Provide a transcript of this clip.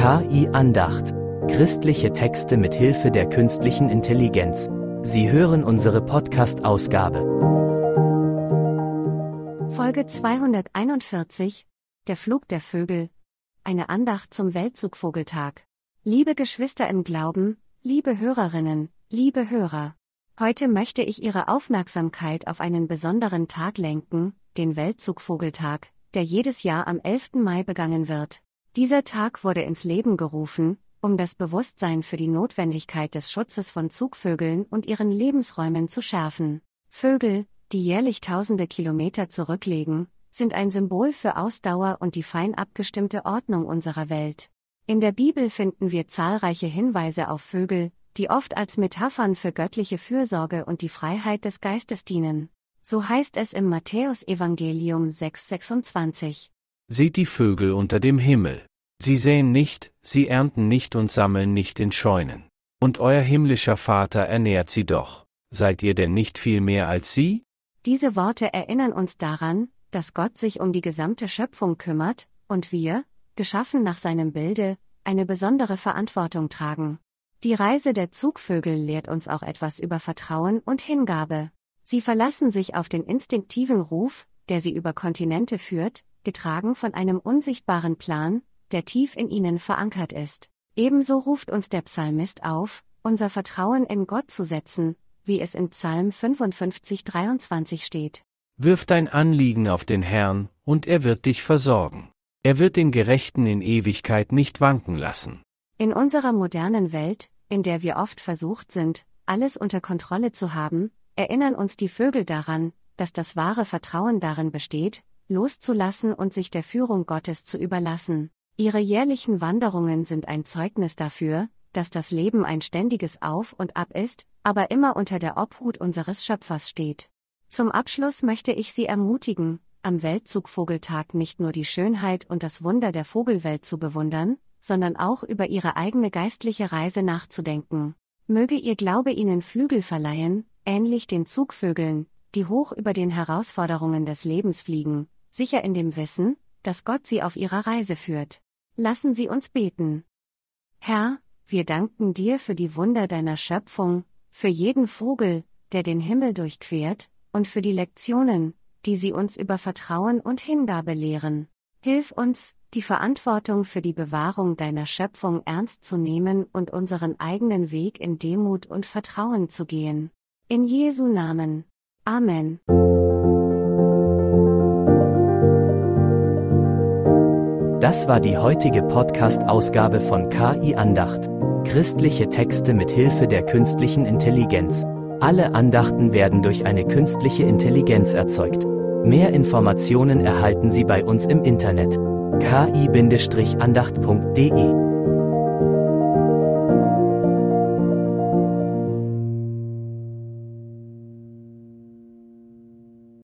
KI Andacht. Christliche Texte mit Hilfe der künstlichen Intelligenz. Sie hören unsere Podcast-Ausgabe. Folge 241. Der Flug der Vögel. Eine Andacht zum Weltzugvogeltag. Liebe Geschwister im Glauben, liebe Hörerinnen, liebe Hörer. Heute möchte ich Ihre Aufmerksamkeit auf einen besonderen Tag lenken, den Weltzugvogeltag, der jedes Jahr am 11. Mai begangen wird. Dieser Tag wurde ins Leben gerufen, um das Bewusstsein für die Notwendigkeit des Schutzes von Zugvögeln und ihren Lebensräumen zu schärfen. Vögel, die jährlich tausende Kilometer zurücklegen, sind ein Symbol für Ausdauer und die fein abgestimmte Ordnung unserer Welt. In der Bibel finden wir zahlreiche Hinweise auf Vögel, die oft als Metaphern für göttliche Fürsorge und die Freiheit des Geistes dienen. So heißt es im Matthäusevangelium 6,26. Seht die Vögel unter dem Himmel. Sie säen nicht, sie ernten nicht und sammeln nicht in Scheunen. Und euer himmlischer Vater ernährt sie doch. Seid ihr denn nicht viel mehr als sie? Diese Worte erinnern uns daran, dass Gott sich um die gesamte Schöpfung kümmert, und wir, geschaffen nach seinem Bilde, eine besondere Verantwortung tragen. Die Reise der Zugvögel lehrt uns auch etwas über Vertrauen und Hingabe. Sie verlassen sich auf den instinktiven Ruf, der sie über Kontinente führt, getragen von einem unsichtbaren Plan, der tief in ihnen verankert ist. Ebenso ruft uns der Psalmist auf, unser Vertrauen in Gott zu setzen, wie es in Psalm 55,23 steht. Wirf dein Anliegen auf den Herrn, und er wird dich versorgen. Er wird den Gerechten in Ewigkeit nicht wanken lassen. In unserer modernen Welt, in der wir oft versucht sind, alles unter Kontrolle zu haben, erinnern uns die Vögel daran, dass das wahre Vertrauen darin besteht, loszulassen und sich der Führung Gottes zu überlassen. Ihre jährlichen Wanderungen sind ein Zeugnis dafür, dass das Leben ein ständiges Auf und Ab ist, aber immer unter der Obhut unseres Schöpfers steht. Zum Abschluss möchte ich Sie ermutigen, am Weltzugvogeltag nicht nur die Schönheit und das Wunder der Vogelwelt zu bewundern, sondern auch über Ihre eigene geistliche Reise nachzudenken. Möge Ihr Glaube Ihnen Flügel verleihen, ähnlich den Zugvögeln, die hoch über den Herausforderungen des Lebens fliegen, sicher in dem Wissen, dass Gott Sie auf Ihrer Reise führt. Lassen Sie uns beten. Herr, wir danken Dir für die Wunder Deiner Schöpfung, für jeden Vogel, der den Himmel durchquert, und für die Lektionen, die Sie uns über Vertrauen und Hingabe lehren. Hilf uns, die Verantwortung für die Bewahrung Deiner Schöpfung ernst zu nehmen und unseren eigenen Weg in Demut und Vertrauen zu gehen. In Jesu Namen. Amen. Das war die heutige Podcast-Ausgabe von KI Andacht. Christliche Texte mit Hilfe der künstlichen Intelligenz. Alle Andachten werden durch eine künstliche Intelligenz erzeugt. Mehr Informationen erhalten Sie bei uns im Internet: ki-andacht.de